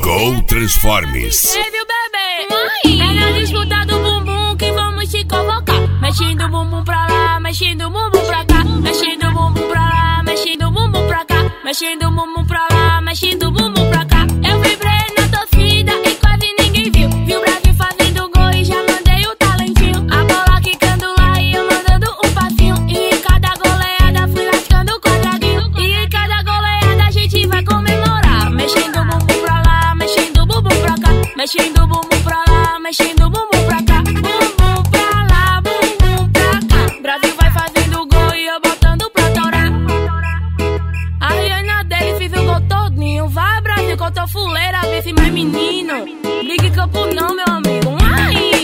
Go Transformes. Teve o bebê. É na disputa do bumbum que vamos te convocar. Mexendo o bumbum pra lá, mexendo o bumbum pra cá. Mexendo o bumbum pra lá, mexendo o bumbum pra cá. Mexendo o bumbum pra lá, mexendo o bumbum pra cá. Eu vibrei na torcida e quase ninguém viu. Viu o Brasil fazendo gol e já mandei o talentinho. A bola quicando lá e eu mandando um passinho. E em cada goleada fui lascando o quadradinho. E em cada goleada a gente vai comemorar. Mexendo o bumbum pra lá, mexendo o bumbum pra cá. Mexendo o bumbum pra lá, mexendo o bumbum pra cá. Bumbum pra lá, bumbum pra cá. Brasil vai fazendo gol e eu botando pra torar. A Rihanna dele fez o gol todinho. Vai, Brasil, que eu tô fuleira, vê se mais menino. Liga em campo não, meu amigo. Ai!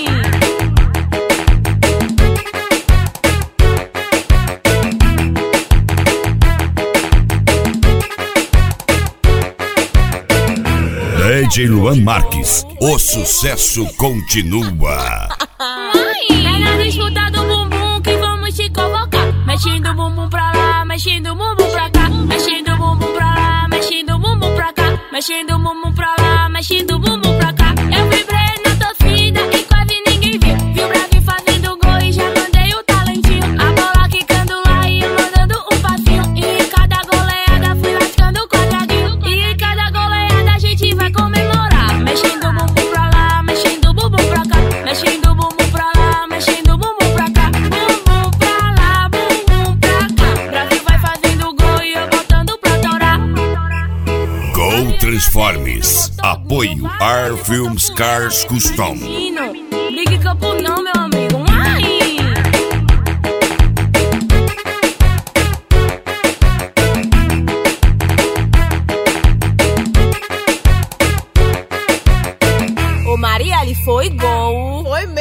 DJ Luan Marques, o sucesso continua. É na disputa do bumbum que vamos te convocar. Mexendo o bumbum pra lá, mexendo o bumbum pra cá. Mexendo o bumbum pra lá, mexendo o bumbum pra cá. Mexendo o bumbum pra lá, mexendo o bumbum pra cá. Eu vibrei na torcida e quase ninguém viu. Viu o Brasil fazendo gol e já mandei o talentinho. A bola quicando lá e eu mandando um passinho. E em cada goleada fui lascando o quadradinho. E em cada goleada a gente vai comemorar. Mexendo o bumbum pra lá, mexendo o bumbum pra cá. Mexendo o bumbum pra lá, mexendo o bumbum pra cá. Bumbum pra lá, bumbum pra cá. Brasil vai fazendo gol e eu botando pra torar. Go Transformes. Apoio Ar Films Cars Custom. Liga em campo não, meu amigo. Ai! Ô Marielle, foi gol. Foi mesmo.